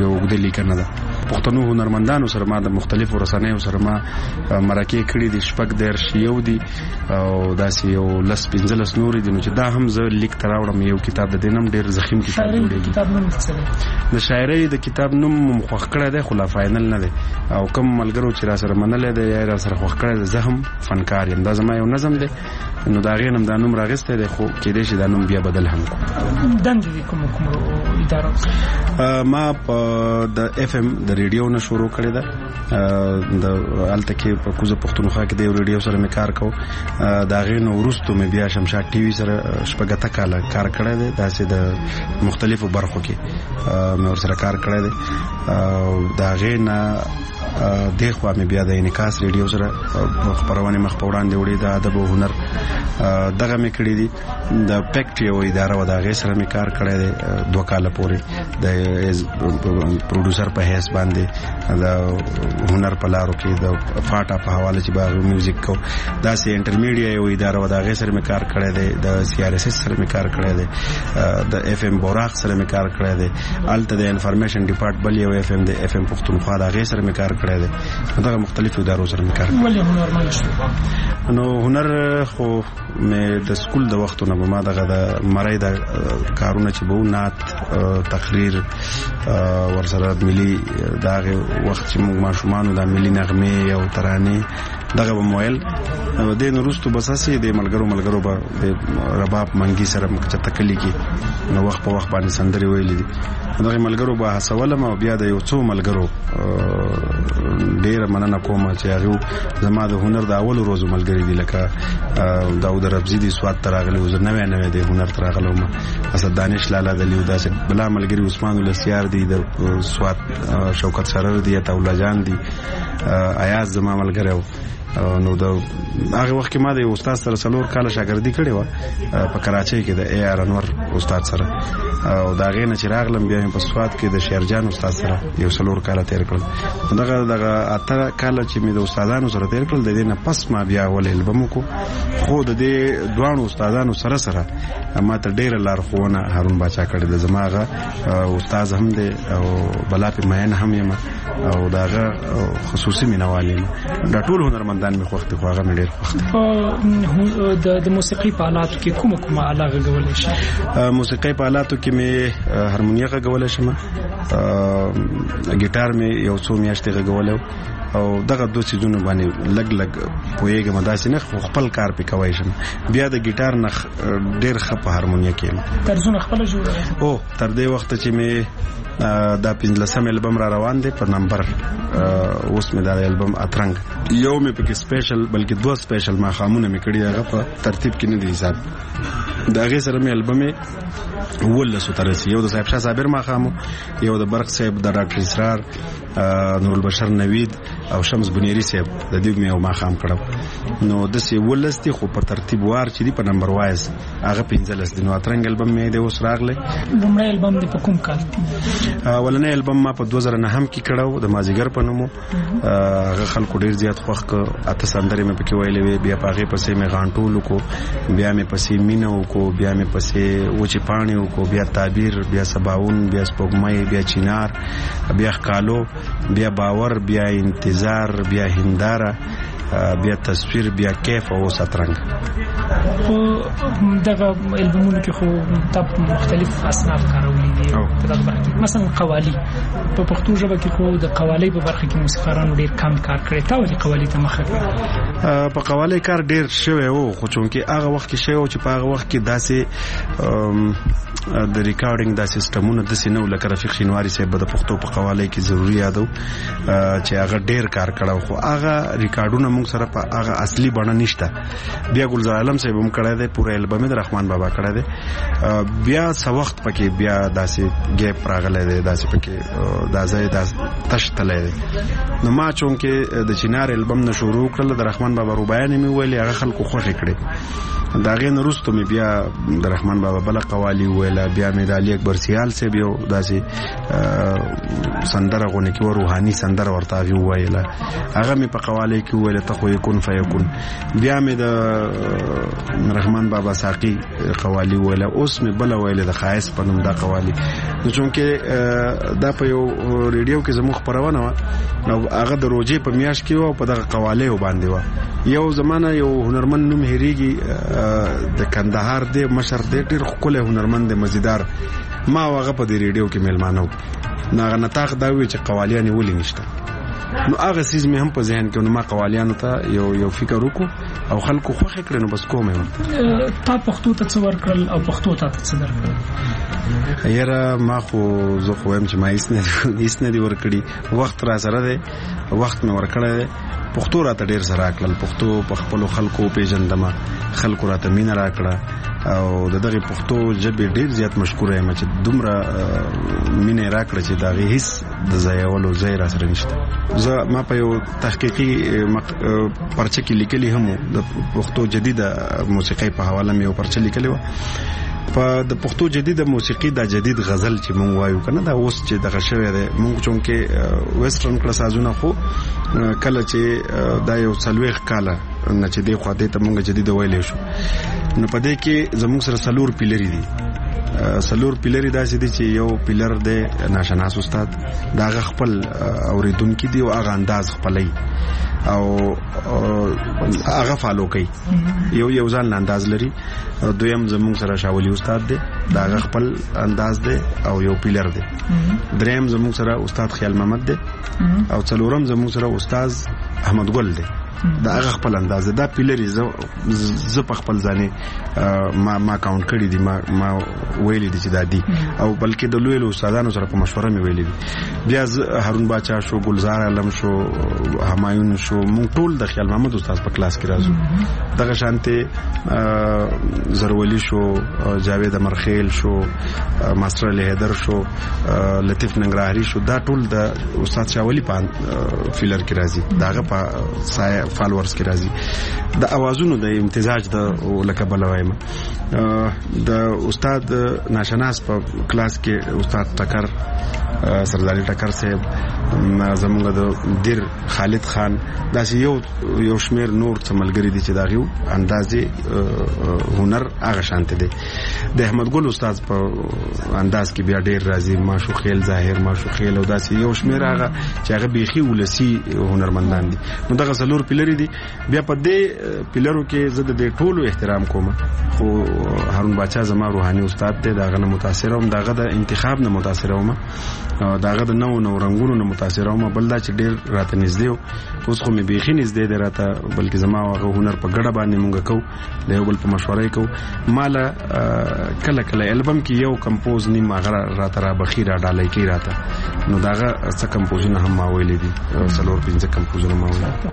وګړي لیکنه ده. پښتنو هنرمندانو سره ما د مختلفو رسنیو سره ما مرکه کړې دي، شپږ درش یو دي او داسې یو لس پنځلس نور دي، نو چې دا هم زه لیک تراوړم یو کتاب د دینم ډیر زخیم کتاب جوړیږي. د شاعرۍ د کتاب نوم مخخ کړی دی خو لا فاینل نه دی، او کوم ملګرو چې را سره منلې دی یا را سره خوښ کړی دی، زه هم فنکار یم. دا زما یو نظم دی، نو دا غینم دا نوم راغسته دی، خو کېدای شي دا نوم بیا بدل هم کو. دندې کوم کوم اداره ما په د اف ام د ریډیو نه شروع کړی ده، د الته کې په کوزه پښتونخوا کې د ریډیو سره مې کار کو. دا غینو ورستو مې بیا شمشاد ټي وي سره شپږه کاله کار کړی دی، داسې د مختلفو برخو کې مې ور سره کار کړی دی. دا غینا دغه مې بیا د انعکاس ریډیو سره خبرونه مخ په وړاندې وړي د ادب او هنر دغه مې کړی دي. د پکټ یو اداره و دا غي سره مې کار کړی دی دوه کال پورې د پروډوسر په هیڅ باندې د هنر په لارو کې د فاټا په حواله چې باغ میوزیک کو. دا سي انټرمیډیا یو اداره و دا غي سره مې کار کړی دی. د سی آر اس اس سره مې کار کړی دی. د اف ام بوراق سره مې کار کړی دی. الته د انفارمیشن ډپارټمنټ بل یو اف ام د اف ام پښتونخوا دا غي سره مې کار کړی دی. دغه مختلفو ادارو سره مې کار کړی. نو هنر خو مې د سکول د وختونو به ما دغه د مړی د کارونه چې به نعت تقریر ورسره ملي دغه وخت چې موږ ماشومان د ملي نغمه او ترانه دغه به مویل د نورستو بساسي د ملګرو ملګرو به د رباب منګي سره مکه تکلی کی نو وخت په وخت باندې سندري ویلې دي. دغه ملګرو به حسولم او بیا د یو څو ملګرو ډیر مننه کوم چې هغه زما د هنر د اول ورځو ملګری دي، لکه داود ربزی دي سواد تراغلی او نوې نوې د هنر تراغلم، اسد دانش لالا دلی او داسې بلا ملګری عثمان الاسیار دي، د سواد شوکت سرر دي، تولا جان دي، ایاز زما ملګری. نو د هغه وخت کې ما د استاد سره څلور کال شاګردي کړې و په کراچۍ کې د ای آر انور استاد سره، او دا غینه چې راغلم بیا په سواد کې د شیرجان استاد سره یو څلور کال تیر کړل. دغه دغه اته کال چې مې د استادانو سره تیر کړل، د دې نه پس ما بیا ول البم کو. خو د دې دوانو استادانو سره سره ما ته ډیر لارښوونه هارون باچا کړی د زماغه استاد هم دی او بلا په مین هم یم او داغه خصوصي مینوالي دا ټول هنرمندان مې خوښ دي، خو هغه مې ډېر خوښ دي. د موسیقي په آلاتو کې کومه کومه آله غږولی شي؟ موسیقي په آلاتو کې مې هارمونیه غږولی شم، ګیټار مې یو څو میاشتې غږولی او دغه دوه سیزونه باندې لګ لګ پوهېږم، داسې نه خو خپل کار پې کوی شم. بیا د ګیټار نه ډېر ښه په هارمونیه کې یم. طرزونه خپله جوړوي؟ او تر دې وخته چې مې دا پنځلسم البم را روان دی په نمبر اوس مې دا البم اترنګ یو مې پکې سپیشل بلکې دوه سپیشل ماښامونه مې کړي، هغه په ترتیب کې نه دی حساب. د هغې سره مې البم ولسو ته رسي، یو د صاحب شاه صابر ماښام، یو د برق صاحب، د ډاکټر اسرار، نورالبشر نوید او شمس بنيري صاحب د دې مې یو ماښام کړو. نو داسې ولس دي خو په ترتیب وار چې دي په نمبر وایز هغه پنځلس دي. نو اترنګ البم مې دی اوس راغلی. لومړی البم دی په کوم کال؟ ولنې البم ما په دوه زره نه هم کې کړو د مازیګر په نومو. هغه خلکو ډیر زیات خوښ کړ، اته سندرې مې پکې ویلې وې. بیا په هغې پسې مې غانټول وکړو، بیا مې پسې مینه وکړو، بیا مې پسې وچې پاڼې وکړو، بیا تعبیر، بیا سباون، بیا سپوږمۍ، بیا چینار، بیا ښکالو، بیا باور، بیا انتظار، بیا هنداره، بیا تصویر، بیا کیف او سترنګ. دغه البومونو کې خو تاسو مختلف اصناف کارولي دي په دغه برخه کې، مثلا قوالی په پښتو ژبه کې خو د قوالی په برخه کې موسیقارانو ډیر کم کار کړی. تا ولې قوالی ته مخه کړه؟ په قوالی کار ډیر شوی وو، خو چونکې هغه وخت کې شوی چې په هغه وخت کې داسې د ریکارډینګ دا سیستمونه داسې نه لکه رفیق شینواری صاحب د پښتو په قوالی کې ضروري یادو چې هغه ډیر کار کړو، خو هغه ریکارډونه موږ سره په هغه اصلي بڼه نشته. بیا ګلزار عالم صاحب هم کړی دی، پوره البم د رحمان بابا کړی دی. بیا څه وخت پکې بیا داسې ګیپ راغلی دی، داسې پکې دا ځای دا تش تلی دی. نو ما چونکې د چینار البم نه شروع کړل، د رحمان بابا رباعیانې مې ویلې، هغه خلکو خوښې کړې. د هغې نه وروسته مې بیا د رحمان بابا بله قوالي وویلې وویله. بیا مې د علي اکبر سیال صاحب یو داسې سندره غونې کې روحاني سندره ورته هغې وویله، هغه مې په قوالی کې وویله ته خو یکون فیکون. بیا مې د رحمان بابا ساقي قوالی وویله. اوس مې بله ویله د ښایست په نوم دا قوالی. نو چونکې دا په یو ریډیو کې زموږ خپرونه وه او هغه د روجې په میاشت کې وه او په دغه قوالیو باندې وه. یو زمانه یو هنرمند نوم هېرېږي د کندهار دی مشر دی، ډېر ښکلی هنرمند دی مزیدار. ما هغه په دې ریډیو کې میلمانه و. نو هغه نطاق دا وی چې قوالیانې ولې نشته. نو هغه سیز مې هم په ذهن کې نو ما قوالیانو ته یو یو فکر وکړو او خلکو خوښې کړې نو بس کوم یې تا پښتو ته څه ورکړل او پښتو ته څه درکړل؟ یاره ما خو زه خو وایم چې ما هیڅ نه دي ورکړي، وخت را سره دی، وخت مې ورکړی دی. پښتو راته ډېر څه راکړل، پښتو په خپلو خلکو وپېژندمه، خلکو راته مینه راکړه او د دغې پښتو ژبې ډېر زیات مشکوره یم چې دومره مینه یې راکړه چې د هغې هېڅ د ځایولو ځای را سره نشته. زه ما په یو تحقیقي پرچه کې لیکلي هم د پښتو جدیده موسیقۍ په حواله مې یو پرچه لیکلې وه. په د پښتو جدیده موسیقي دا جدید غزل چې مونږ وایو کنه دا اوس چې دغه شوی دی مونږ چونکې ویسټرن کړه سازونه خو کله چې دا یو څلوېښت کاله نه چې دی خوا دې ته مونږ جدیده ویلی شو نو په دې کې زمونږ سره څلور پیلري دي. څلور پیلري داسې دي چې یو پیلر دی ناشناس استاد، دا هغه خپل اوریدونکي دي او هغه انداز خپلوي او هغه فالو کوي، یو یو ځان انداز لري. دویم زمونږ سره شاولی استاد دی، دا هغه خپل انداز دی او یو پیلر دی. دریم زمونږ سره استاد خیال محمد دی او څلورم زمونږ سره استاد احمد ګل دی، دا هغه خپل انداز دی. دا پیلري زه په خپل ځانې ما ما کاونټ کړي دي، ما ما ویلي دي چې دا دي او بلکې د لویو استادانو سره په مشوره مې ویلي دي. بیا هارون باچا شو، ګلزار علم شو، همایون شو، مونږ ټول د خیال محمد استاد په کلاس کې راځو. دغه شانتې زرولی شو، جاوید امرخیل شو، ماستر علی حیدر شو، لطیف ننګرهاري شو، دا ټول د استاد شاولی په فیلر کې راځي، دا هغه په فالورز کې راځي. د اوازونو د امتزاج د لکه بلوایم د استاد ناشناس په کلاس کې استاد ټکر سرداری ټکر صاحب، زمونږ د دیر خالد خان، داسې یو یو شمیر نور څه ملګري دي چې د هغې اندازې هنر هغه شانته دی. د احمد ګل استاد په انداز کې بیا ډېر راځي، ماشو خیل ظاهر، ماشو خیل او داسې یو شمیر هغه چې هغه بیخي ولسي هنرمندان دي. نو دغه څلور پیلري دي. بیا په دې پیلرو کې زه د دې ټولو احترام کوم، خو هارون باچا زما روحاني استاد دی، د هغه نه متاثره وم، د هغه د انتخاب نه متاثره وم، د هغه د نوو نو رنګونو نه متاثره وم. بل دا چې ډېر راته نږدې و، اوس خو مې بیخي نږدې دی راته، بلکې زما او هغه هنر په ګډه باندې مونږ کوو، د یو بل په مشوره یې کوو. ما له کله کله البم کې یو کمپوز نیم هغه راته رابخي را ډالۍ کوي راته، نو د هغه څه کمپوزونه هم ما ویلي دي، څلور پنځه کمپوزونه ما ویلي دي.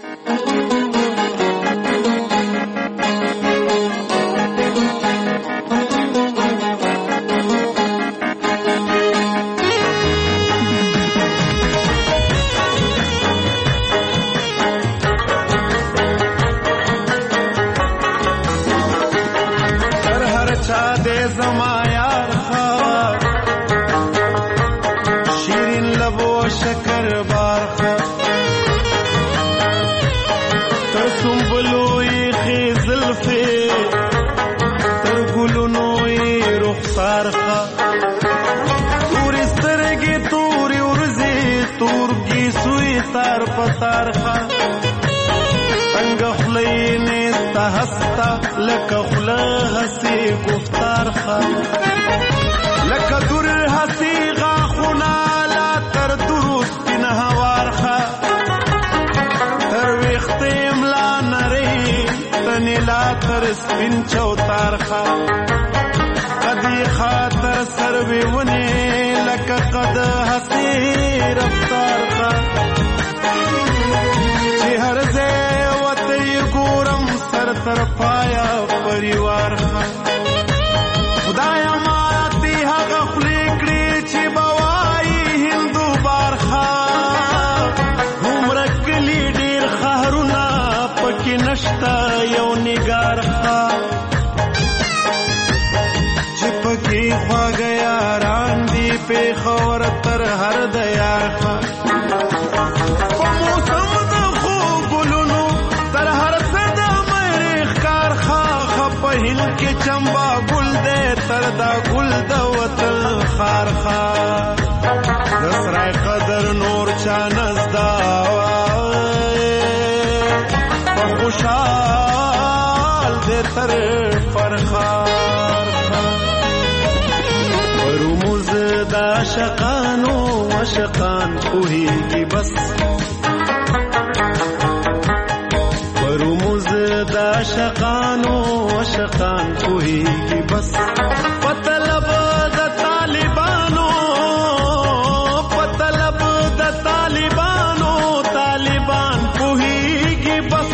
لکه خله هسې گفتار خا لکه دور هسې غاخونه لا تر درست نه هوار خا تر ویخته املا نری تنی لا تر سپین چوتار خا قدی خاطر سروی ونی لکه قد هسې رفتار خا چې هر ځای وته ګورم سر تر پایا परिवार خدایا ماتی هغه خلی کړی چې بوای هندو بارخا عمر کلی ډیر خهرونه پکې نشتا یو نگار خا چې پکې پیښور تر هر د یار خوا په موسم د خو ګلونو تر هر څه د مریخ کار خوا په هند کې چمبا ګل دې تر دا ګل د وطن خار خوا د سرای قدر نور چا نزدا په خوشحال دې تر فرخار ورموز دا عاشقانو عاشقان پوهیږي بس ورموز دا عاشقانو عاشقان پوهیږي بس پتلب د طالبانو پتلب د طالبانو طالبان پوهیږي بس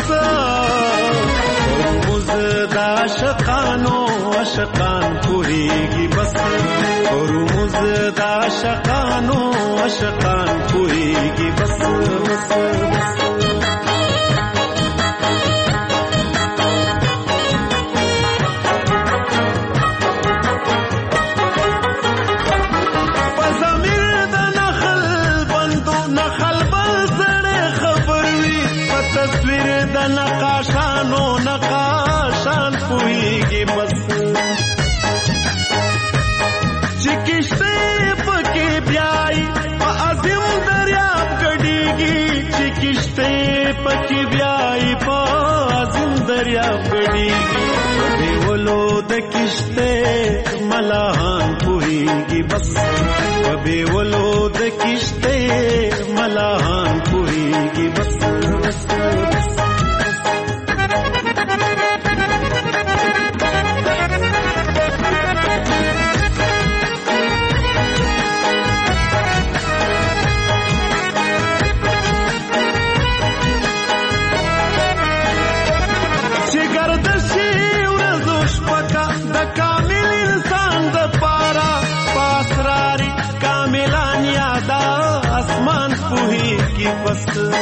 ورموز دا عاشقانو عاشقان پوهیږي بس ورموز دا عاشقانو عاشقان پوهیږي بس بس بس نقاشانو نقاشان پوهیږي بس چې کشته پکې بیاي په عظیم دریاب ګډيږي چې کشته پکې بیاي په عظیم دریاب ګډيږي دیولو د کشته ملاحان پوهیږي بس په دیولو د کشته ملاحان پوهیږي بس بس بس بس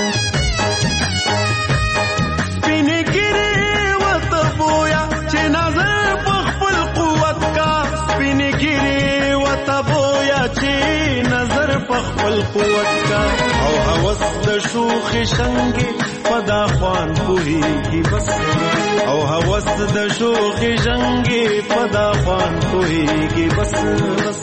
سپینې ګیرې ورته بویا چې نظر په خپل قوت کا سپینې ګیرې ورته بویا چې نظر په خپل قوت کا او هوس د شوخې شنګې په دا خوان پوهیږي بس او هوس د شوخې شنګې په دا خوان پوهیږي بس بس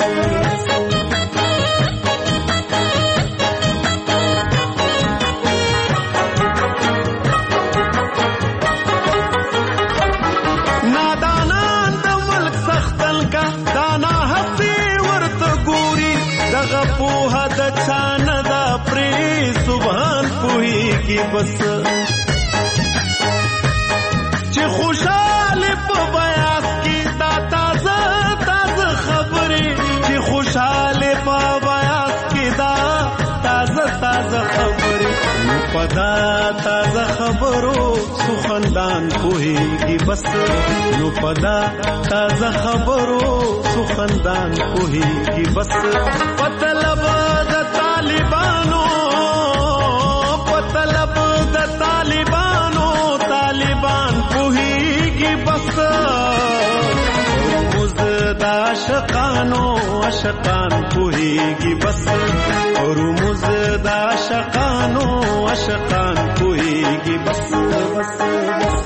پوها د چان دا پری سبحان پوهیږي بس چې خوشاله په بیاس کې دا تازه تازه خبرې چې خوشاله په بیاس کې دا تازه تازه خبرې نو پدا تازه خبرو سخندان پوهیږي بس نو پدا تازه خبرو سخندان پوهیږي بس پتلب د طالبانو پتلب د طالبانو طالبان پوهیږي بس ورموز د عاشقانو عاشقان پوهیږي بس ورموز د عاشقانو عاشقان پوهیږي بس بس بس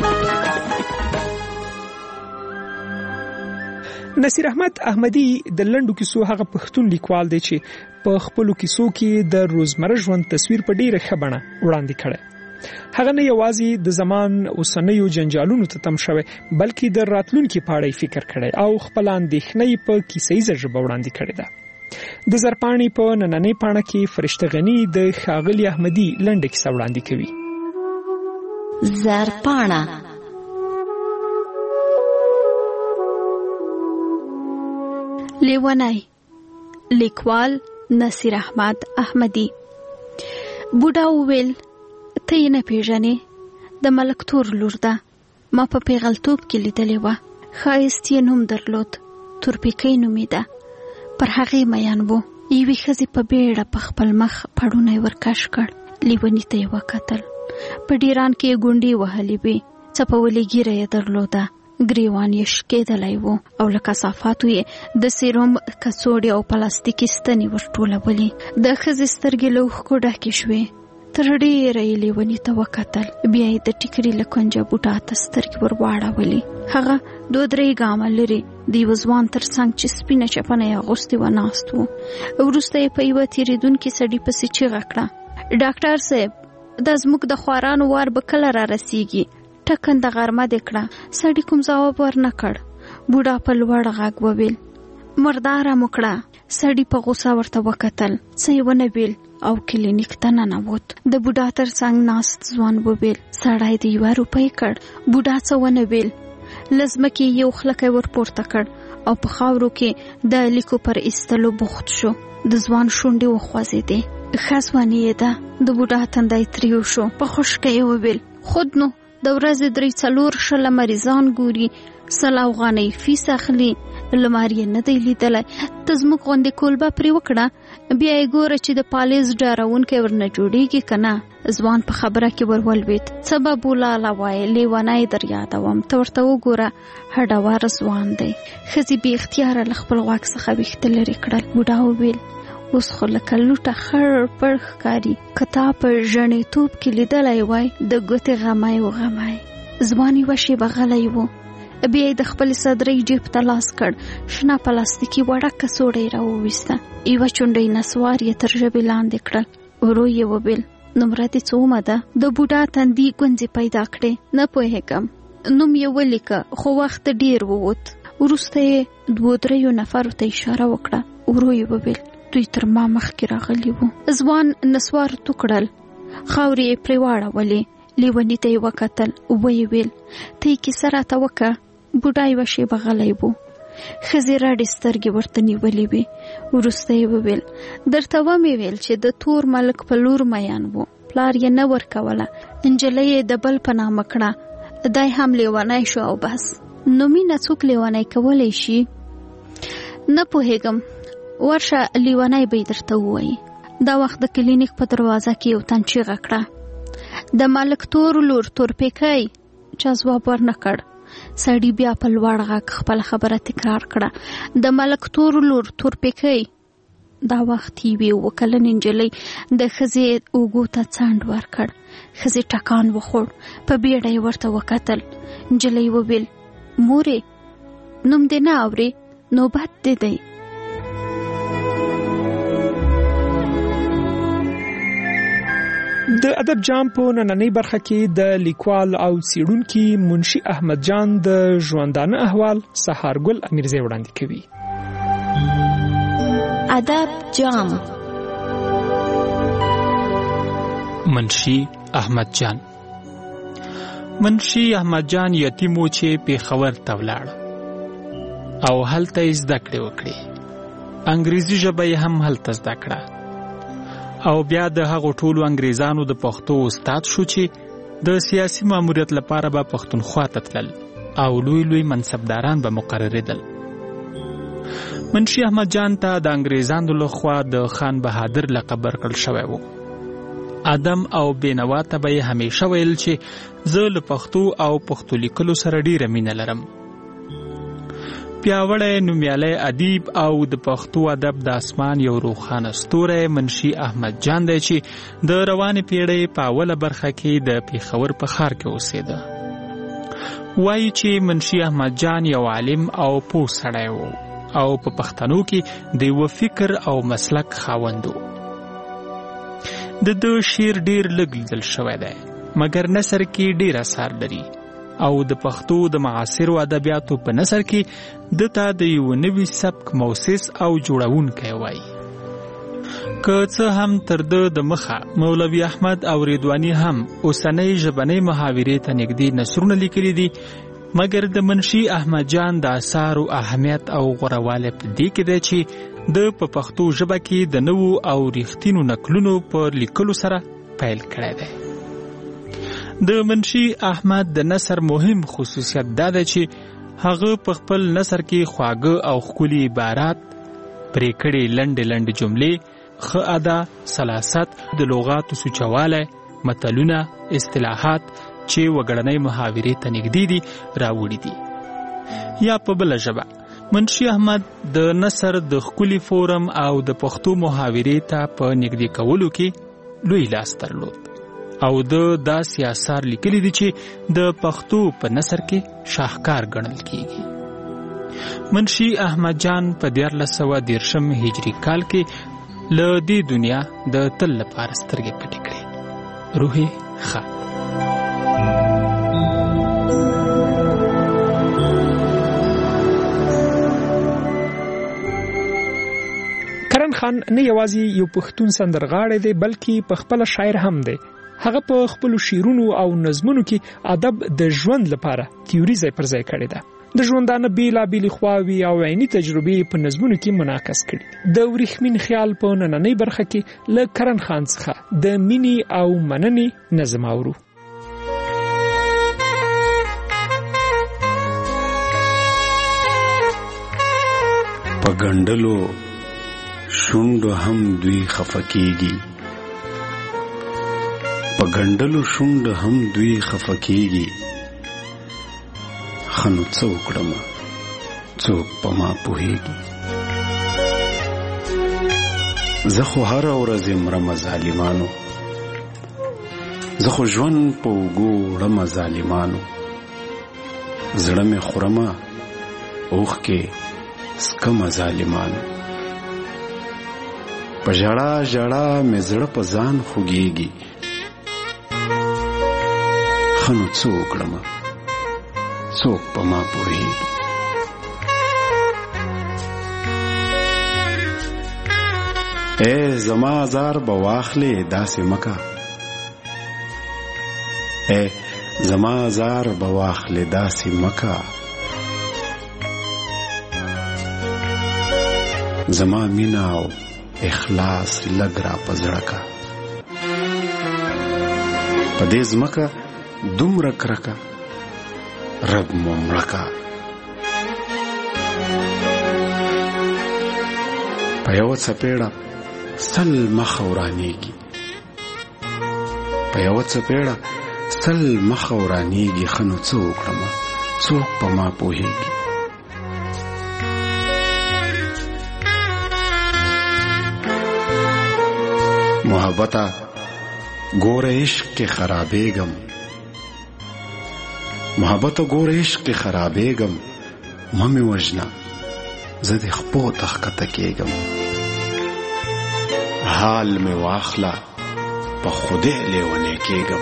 نصیر احمد احمدی د لنډو کیسو هغه پښتون لیکوال دی چې په خپل کیسو کې د روزمره ژوند تصویر په ډیره ښه بڼه وړاندې کړي. هغه نه یوازې د زمان اوسنیو جنجالونو ته تم شوی بلکې د راتلونکي په اړه فکر کړي او خپل اندېښنې په کیسې ژبه وړاندې کړي ده. د زرپاڼې په نننۍ پاڼه کې فرشته غنی د ښاغلي احمدی لنډه کیسه وړاندې کوي. زرپاڼه لیونای لیکوال نصیر احمد احمدی. بوډا وویل ته یې نه پیژنې د ملک تور لور ده ما په پیغلتوب کې لیدلې وه ښایست یې نوم درلود تورپیکۍ نومېده پر هغې میین و یوې ښځې په بیړه په خپل مخ پړونی ورکش کړ لیوني ته یې وکتل په ډیران کې یې ګونډې وهلې وې څپولې ږیره یې درلوده ګریوان یې شکېدلی و او له کثافاتو یې د سیروم کڅوړې او پلاستیکي ستنې ورټولولې. د ښځې سترګې له اوښکو ډکې شوې. تر ډېره یې لیوني ته وکتل. بیا یې د ټیکري له کونجه بوډا ته سترګې ور واړولې. هغه دوه درې ګامه لرې د یوه ځوان تر څنګ چې سپینه چپنه یې اغوستې وه ناست و. وروسته یې په یوه تېرېدونکي سړي پسې چیغه کړه: ډاکټر صاحب، دا زموږ د خوارانو وار به کله را رسیږي؟ ټکنده غرمه دې کړه. سړي کوم ځواب ورنه کړ. بوډا په لوړ غږ وویل: مرداره مو کړه. سړي په غوسه ورته وکتل. څه یې ونه ویل او کلینیک ته ننوت. د بوډا تر څنګ ناست ځوان وویل: سړی د یوه روپۍ کړ. بوډا څه ونه ویل. له ځمکې یو خلکی ور پورته کړ او په خاورو کې د لیکو پر ایستلو بوخت شو. د ځوان شونډې وخوځېدې. ښه ځواني یې ده. د بوډا تندی تریو شو. په خوشکه یې وویل: خود نو د ورځې درې څلور شله مریضان ګوري، سل افغانۍ فیس اخلي، لمر یې نه دی لیدلی. ته زموږ غوندې کولبه پرې وکړه، بیا یې ګوره چې د پالیز ډارونکی ورنه جوړېږي که نه. ځوان په خبره کې ور ولوېد: څه به بولاله وایې، لیونی در یادوم، ته ورته وګوره، هډور ځوان دی. ښځې بې اختیاره له خپل غوږ څخه ویښته لرې کړل. بوډا وویل: اوس خو لکه لوټه خړ پړ ښکاري. که تا په ژڼېتوب کې لیدلی وای، د ګوتې غمی و غمی. ځوان یوه شېبه غلی و. بیا یې د خپلې صدرۍ جیب ته لاس کړ. شنه پلاستیکي وړه کڅوړه یې راوویسته. یوه چونډۍ نسوار یې تر ژبې لاندې کړل. ورو یې وویل: نمره دې څومه ده؟ د بوډا تندي ګونځې پیدا کړې. نه پوهېږم. نوم یې ولیکه، خو وخت ډېر ووت. وروسته یې دوو دریو نفرو ته اشاره وکړه. ورو یې وویل: دوی تر ما مخکې راغلي وو. ځوان نسوار تو کړل. خاورې یې پرې واړولې. لیوني ته یې وکتل. ویې ویل: ته یې کیسه راته وکړه. بوډا یوه شېبه غلی و. ښځې رډې سترګې ورته نیولې وې. وروسته یې وویل: درته ومې ویل چې د تور ملک په لور میین و، پلار یې نه ورکوله. نجلۍ یې د بل په نامه کړه. دی هم لیونی شو او بس. نو مینه څوک لیونی کولی شي؟ نه پوهېږم. ورشه، لیونی به یې درته ووایي. دا وخت د کلینیک په دروازه کې یو تن چیغه کړه: د ملک تور لور تورپیکی. چا ځواب ورنه کړ. سړي بیا په لوړ غږ خپله خبره تکرار کړه: د ملک تور لور تورپیکی. دا وخت یوې اووه کلنې نجلۍ د ښځې اوږو ته څنډ ورکړ. ښځې ټکان وخوړ. په بیړه یې ورته وکتل. نجلۍ وویل: مورې، نوم دې نه اورې؟ نوبت دې دی. د ادب جام په نننۍ برخه کې د لیکوال او څېړونکي منشي احمد جان د ژوندانه احوال سهارګل امیرزی وړاندې کوي. ادب جام. منشي احمد جان منشي احمد جان یتیم و چې پېښور ته ولاړ او هلته یې زده کړې وکړې. انګریزي ژبه یې هم هلته زده کړه او بیا د هغو ټولو انګریزانو د پښتو استاد شو چې د سیاسي ماموریت لپاره به پښتونخوا ته تلل او لوی لوی منصبداران به مقررېدل. منشي احمد جان ته د انګریزانو لخوا د خان بهادر لقب ورکړل شوی و. ادم او بینوا ته به یې همیشه ویل چې زه له پښتو او پښتو لیکلو سره ډېره مینه لرم. پیاوړی نومیالی ادیب او د پښتو ادب د اسمان یو روښانه ستوری منشي احمد جان دی چې د روانې پیړۍ په اوله برخه کې د پېښور په ښار کې اوسېده. وایي چې منشي احمد جان یو عالم او پوه سړی و او په پښتنو کې د یوه فکر او مسلک خاوند و. د ده شعر ډېر لږ لیدل شوی دی، مګر نثر کې ډېر اثار لري او د پښتو د معاصرو ادبیاتو په نثر کې د ته د یو نوي سبک موسس او جوړونکی وایي. که څه هم تر ده د مخه مولوي احمد او رضواني هم اوسنۍ ژبنۍ محاورې ته نږدې نثرونه لیکلي دي، مګر د منشي احمد جان د اثارو اهمیت او غوروالی په دې کې دی چې د په پښتو ژبه کې د نوو او ریښتینو نکلونو پر لیکلو سره پیل کړی دی. د منشي احمد د نثر مهم خصوصیت دا دی چې هغه په خپل نثر کې خواږه او ښکلي عبارات، پرې کړې لنډې لنډې جملې، ښه ادا، سلاست، د لغاتو سوچوالی، متلونه، اصطلاحات چې وګړنۍ محاورې ته نږدې دي راوړي دي. یا په بل ژبه منشي احمد د نثر د ښکلي فورم او د پښتو محاورې ته په نږدې کولو کې لوی لاس درلود او د داسې آثار لیکلي دي چې د پښتو په نثر کې شاهکار ګڼل کیږي. منشي احمد جان په دیارلس سوه دیرشم هجري کال کې له دې دنیا د تل لپاره سترګې پټې کړې. روح یې ښاد. کرن خان نه یوازې یو پښتون سندرغاړی دی بلکې په خپل شاعر هم دی. هغه په خپل شعرونو او نظمونو کې ادب د ژوند لپاره تیوري ځای پر ځای کړی ده. د ژوندانه بیلابېلې خواوې او عیني تجربې په نظمونو کې منعکس کړي. د وریښمین خیال په نننۍ برخه کې له کرن خان څخه د مینې او مننې نظم اورو. په ګنډلو شونډو هم دوی خفه کیږي، په ګنډلو شونډو هم دوی خفه کیږي. خنو څه وکړم څوک په ما پوهیږي. زه خو هره ورځ مرم ظالمانو، زه خو ژوند په اوږو وړم ظالمانو. زړه مې خورمه اوښکې څکم ظالمانو. په ژړا ژړا مې زړه په ځان خوږیږي. ښه نو څه وکړم څوک په ما پوهیږي. اے زما زار به واخلې داسې مکه، اے زما زار به واخلې داسې مکه. زما مینا او اخلاص لږ را په زړه کا. په دې ځمکه دومره کرکه رب مو مړه کا. په یوه څپېړه سل مخه ورانېږي، په یوه څپېړه سل مخه ورانېږي. ښه نو څه وکړم څوک په ما پوهیږي. محبته ګوره عشق کې خرابېږم، محبته ګوره عشق کې خرابېږم. مه مې وژنه زه دې خپو ته ښکته کېږم. حال مې واخله په خدای لیونی کېږم.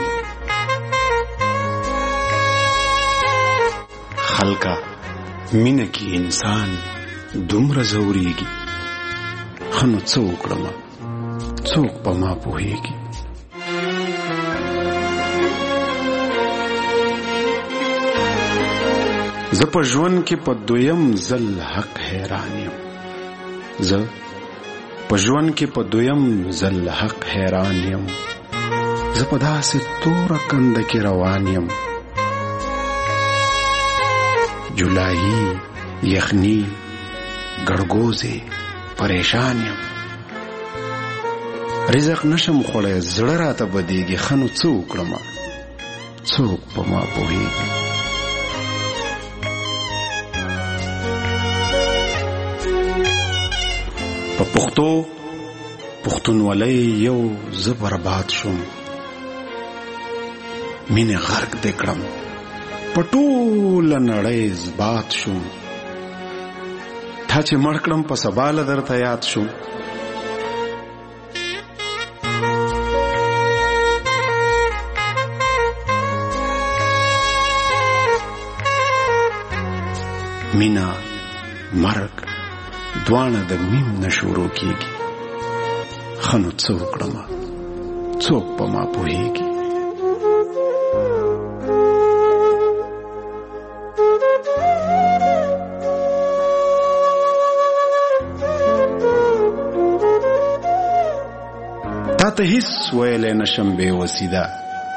خلکه مینه کې انسان دومره ځورېږي. ښه نو څه وکړم څوک په ما پوهیږي. زه په ژوند کې په دویم ځل حق حیران یم، زه په ژوند کې په دویم ځل حق حیران یم. زه په داسې توره کنده کې روان یم، جولایي یخني ګړګوزې پریشان یم. رزق نشم خوړی زړه راته بدیږي. ښه نو څه وکړم څوک په ما پوهیږي. په پښتو پښتونولۍ یو زه برباد شوم. مینې غرق دې کړم په ټوله نړۍ زبات شوم. تا چې مړ کړم په سباله درته یاد شوم. مینا مرګ دوانه د میم نه شروع کیږي. ښه نو څه وکړم څوک په ما پوهیږي. تا ته هیڅ ویلی نشم بې وسیده.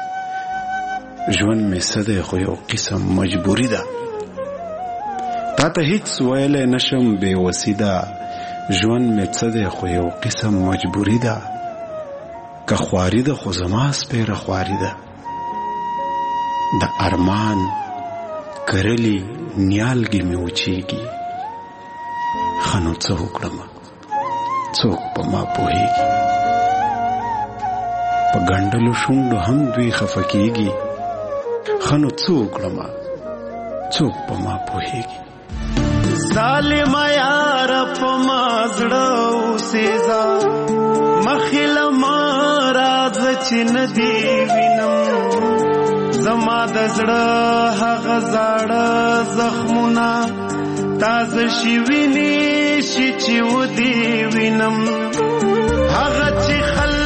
ژوند مې څه دی خو یو قسم مجبوري ده. تا ته هیڅ ویلی نشم بې وسیده. ژوند مې څه دی خو یو قسم مجبوري ده. که خواري ده خو زما سپیره خواري ده. د ارمان کرلی نیالګي مې وچیږي خنو څه وکړم څوک په ما پوهیږي په ګنډلو شونډو هم دوی خفه کیږي خنو څه وکړم څوک په ما پوهیږي ظالم یار په ما زړه اوسېزا مخله ما راز چې ندی وینم زما د زړه هغه زاړه زخمونه تازه شي ویني شي چې ودی وینم هغه چې خل